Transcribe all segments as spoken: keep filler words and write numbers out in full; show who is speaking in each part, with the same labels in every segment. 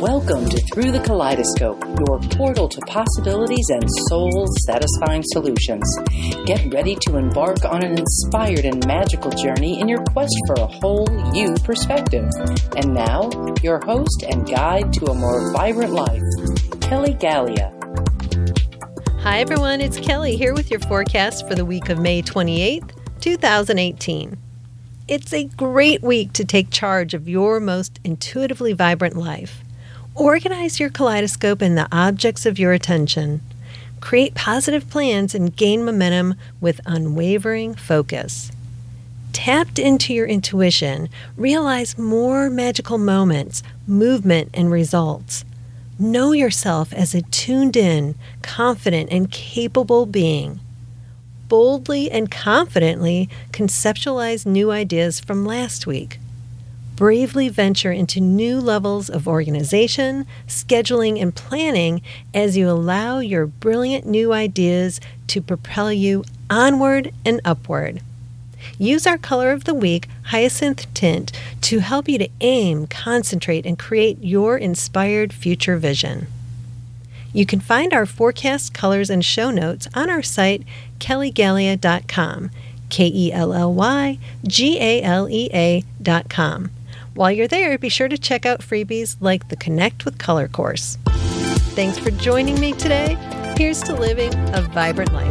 Speaker 1: Welcome to Through the Kaleidoscope, your portal to possibilities and soul-satisfying solutions. Get ready to embark on an inspired and magical journey in your quest for a whole you perspective. And now, your host and guide to a more vibrant life, Kelly Galea.
Speaker 2: Hi everyone, it's Kelly here with your forecast for the week of May twenty-eighth, twenty eighteen. It's a great week to take charge of your most intuitively vibrant life. Organize your kaleidoscope and the objects of your attention. Create positive plans and gain momentum with unwavering focus. Tapped into your intuition, realize more magical moments, movement, and results. Know yourself as a tuned-in, confident, and capable being. Boldly and confidently conceptualize new ideas from last week. Bravely venture into new levels of organization, scheduling, and planning as you allow your brilliant new ideas to propel you onward and upward. Use our color of the week, hyacinth tint, to help you to aim, concentrate, and create your inspired future vision. You can find our forecast colors and show notes on our site, kelly galea dot com, K E L L Y G A L E A dot com. While you're there, be sure to check out freebies like the Connect with Color course. Thanks for joining me today. Here's to living a vibrant life.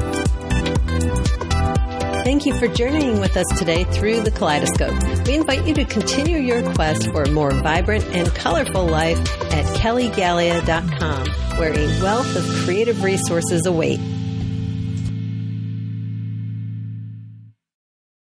Speaker 2: Thank you for journeying with us today through the kaleidoscope. We invite you to continue your quest for a more vibrant and colorful life at kelly galea dot com, where a wealth of creative resources await.